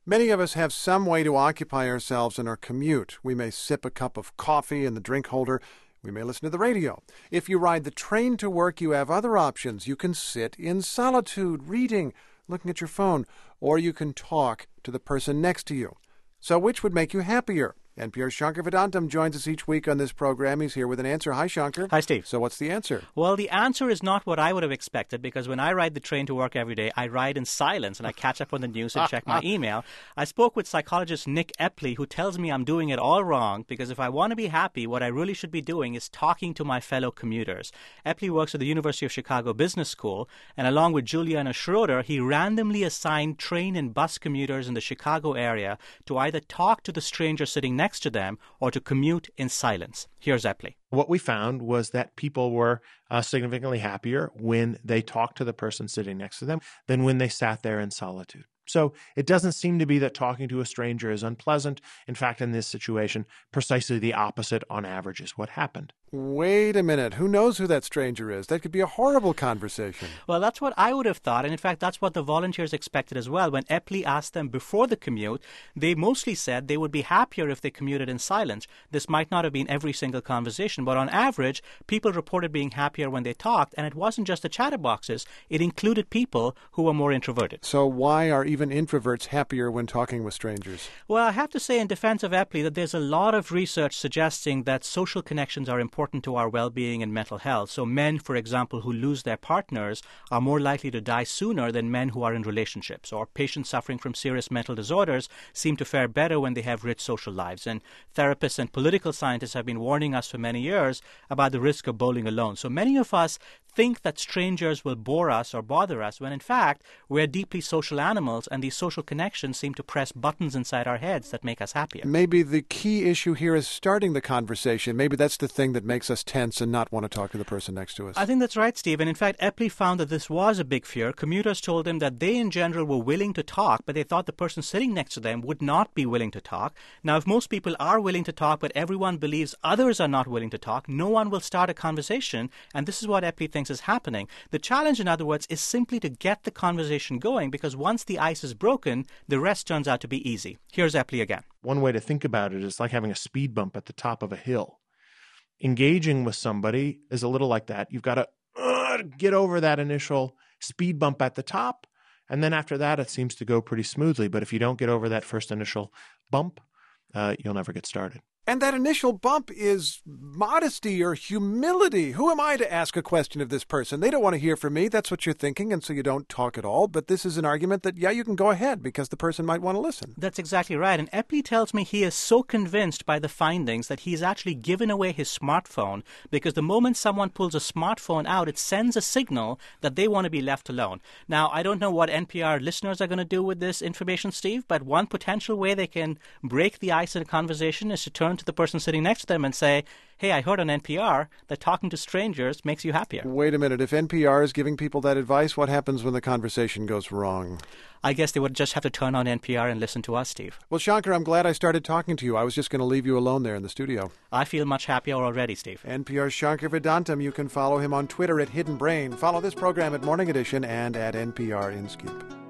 Many of us have some way to occupy ourselves in our commute. We may sip a cup of coffee in the drink holder. We may listen to the radio. If you ride the train to work, you have other options. You can sit in solitude, reading, looking at your phone, or you can talk to the person next to you. So which would make you happier? NPR's Shankar Vedantam joins us each week on this program. He's here with an answer. Hi, Shankar. Hi, Steve. So what's the answer? Well, the answer is not what I would have expected, because when I ride the train to work every day, I ride in silence and I catch up on the news and check my email. I spoke with psychologist Nick Epley, who tells me I'm doing it all wrong, because if I want to be happy, what I really should be doing is talking to my fellow commuters. Epley works at the University of Chicago Business School, and along with Juliana Schroeder, he randomly assigned train and bus commuters in the Chicago area to either talk to the stranger sitting next to them or to commute in silence. Here's Epley. What we found was that people were significantly happier when they talked to the person sitting next to them than when they sat there in solitude. So it doesn't seem to be that talking to a stranger is unpleasant. In fact, in this situation, precisely the opposite on average is what happened. Wait a minute. Who knows who that stranger is? That could be a horrible conversation. Well, that's what I would have thought. And in fact, that's what the volunteers expected as well. When Epley asked them before the commute, they mostly said they would be happier if they commuted in silence. This might not have been every single conversation, but on average, people reported being happier when they talked. And it wasn't just the chatterboxes. It included people who were more introverted. So why are even introverts happier when talking with strangers? Well, I have to say in defense of Epley that there's a lot of research suggesting that social connections are important to our well-being and mental health. So men, for example, who lose their partners are more likely to die sooner than men who are in relationships. Or patients suffering from serious mental disorders seem to fare better when they have rich social lives. And therapists and political scientists have been warning us for many years about the risk of bowling alone. So many of us think that strangers will bore us or bother us, when in fact we're deeply social animals, and these social connections seem to press buttons inside our heads that make us happier. Maybe the key issue here is starting the conversation. Maybe that's the thing that makes us tense and not want to talk to the person next to us. I think that's right, Steve. And in fact, Epley found that this was a big fear. Commuters told him that they in general were willing to talk, but they thought the person sitting next to them would not be willing to talk. Now, if most people are willing to talk, but everyone believes others are not willing to talk, no one will start a conversation. And this is what Epley thinks is happening. The challenge, in other words, is simply to get the conversation going, because once the ice is broken, the rest turns out to be easy. Here's Epley again. One way to think about it is like having a speed bump at the top of a hill. Engaging with somebody is a little like that. You've got to get over that initial speed bump at the top, and then after that, it seems to go pretty smoothly. But if you don't get over that first initial bump, you'll never get started. And that initial bump is modesty or humility. Who am I to ask a question of this person? They don't want to hear from me. That's what you're thinking, and so you don't talk at all. But this is an argument that, yeah, you can go ahead because the person might want to listen. That's exactly right. And Epley tells me he is so convinced by the findings that he's actually given away his smartphone, because the moment someone pulls a smartphone out, it sends a signal that they want to be left alone. Now, I don't know what NPR listeners are going to do with this information, Steve, but one potential way they can break the ice in a conversation is to turn to the person sitting next to them and say, hey, I heard on NPR that talking to strangers makes you happier. Wait a minute. If NPR is giving people that advice, what happens when the conversation goes wrong? I guess they would just have to turn on NPR and listen to us, Steve. Well, Shankar, I'm glad I started talking to you. I was just going to leave you alone there in the studio. I feel much happier already, Steve. NPR's Shankar Vedantam. You can follow him on Twitter at Hidden Brain. Follow this program at Morning Edition and at NPR InScoop.